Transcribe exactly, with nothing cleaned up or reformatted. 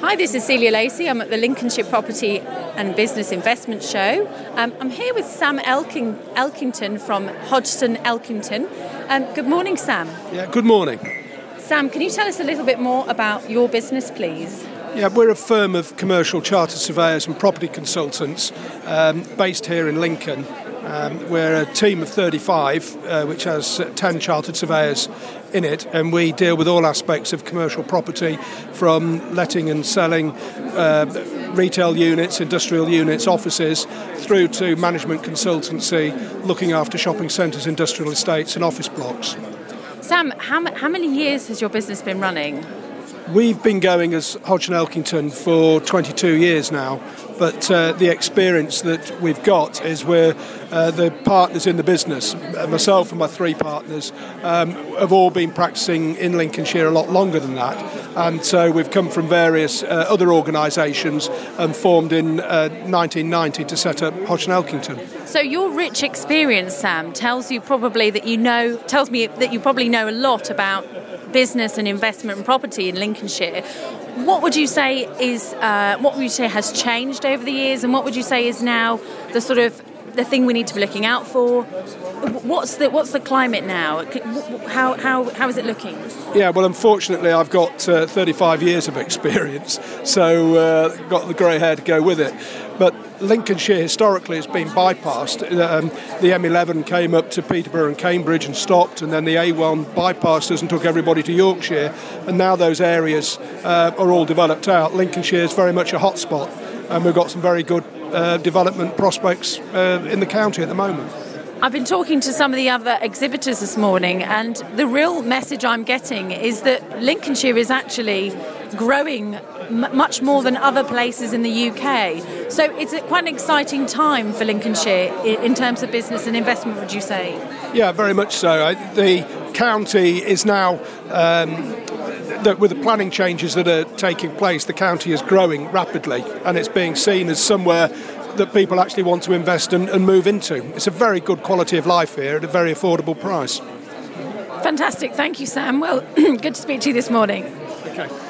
Hi, this is Celia Lacey. I'm at the Lincolnshire Property and Business Investment Show. Um, I'm here with Sam Elking- Elkington from Hodgson Elkington. Um, good morning, Sam. Yeah, good morning. Sam, can you tell us a little bit more about your business, please? Yeah, we're a firm of commercial chartered surveyors and property consultants um, based here in Lincoln. Um, we're a team of thirty-five, uh, which has ten chartered surveyors in it, and we deal with all aspects of commercial property, from letting and selling uh, retail units, industrial units, offices, through to management consultancy, looking after shopping centres, industrial estates and office blocks. Sam, how, how many years has your business been running? We've been going as Hodgson Elkington for twenty-two years now, but uh, the experience that we've got is we're uh, the partners in the business. Myself and my three partners um, have all been practising in Lincolnshire a lot longer than that, and so we've come from various uh, other organisations and formed in uh, nineteen ninety to set up Hodgson Elkington. So your rich experience, Sam, tells you probably that you know tells me that you probably know a lot about business and investment and property in Lincolnshire. What would you say is uh, what would you say has changed over the years, and what would you say is now the sort of the thing we need to be looking out for? What's the what's the climate now? How how how is it looking? Yeah, well, unfortunately, I've got uh, thirty-five years of experience, so uh, got the grey hair to go with it. But Lincolnshire historically has been bypassed. Um, the M eleven came up to Peterborough and Cambridge and stopped, and then the A one bypassed us and took everybody to Yorkshire, and now those areas uh, are all developed out. Lincolnshire is very much a hotspot, and we've got some very good uh, development prospects uh, in the county at the moment. I've been talking to some of the other exhibitors this morning, and the real message I'm getting is that Lincolnshire is actually growing m- much more than other places in the U K. So it's a, quite an exciting time for Lincolnshire in, in terms of business and investment, would you say? Yeah, very much so. I, the county is now, um, the, with the planning changes that are taking place, the county is growing rapidly, and it's being seen as somewhere that people actually want to invest and, and move into. It's a very good quality of life here at a very affordable price. Fantastic. Thank you, Sam. Well, good to speak to you this morning. Okay.